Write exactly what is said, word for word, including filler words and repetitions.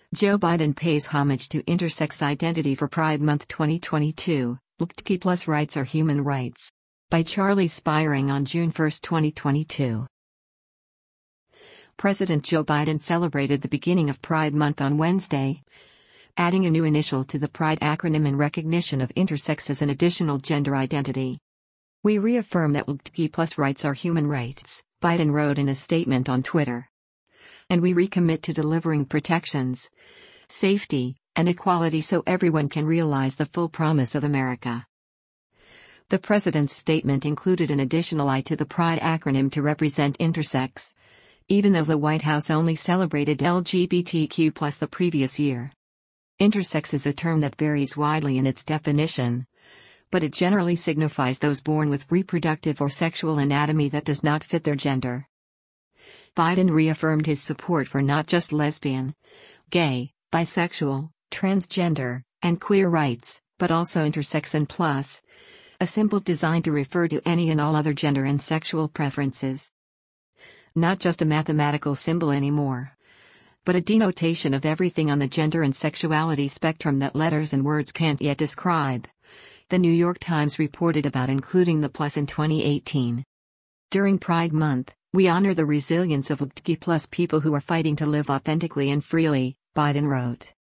Joe Biden pays homage to intersex identity for Pride Month twenty twenty-two. L G B T Q plus rights are human rights. By Charlie Spiring on June first, twenty twenty-two. President Joe Biden celebrated the beginning of Pride Month on Wednesday, adding a new initial to the Pride acronym in recognition of intersex as an additional gender identity. "We reaffirm that L G B T Q plus rights are human rights," Biden wrote in a statement on Twitter. "And we recommit to delivering protections, safety, and equality so everyone can realize the full promise of America." The president's statement included an additional I to the Pride acronym to represent intersex, even though the White House only celebrated L G B T Q plus the previous year. Intersex is a term that varies widely in its definition, but it generally signifies those born with reproductive or sexual anatomy that does not fit their gender. Biden reaffirmed his support for not just lesbian, gay, bisexual, transgender, and queer rights, but also intersex and plus, a symbol designed to refer to any and all other gender and sexual preferences. Not just a mathematical symbol anymore, but a denotation of everything on the gender and sexuality spectrum that letters and words can't yet describe. The New York Times reported about including the plus in twenty eighteen. During Pride Month, we honor the resilience of L G B T Q plus people who are fighting to live authentically and freely, Biden wrote.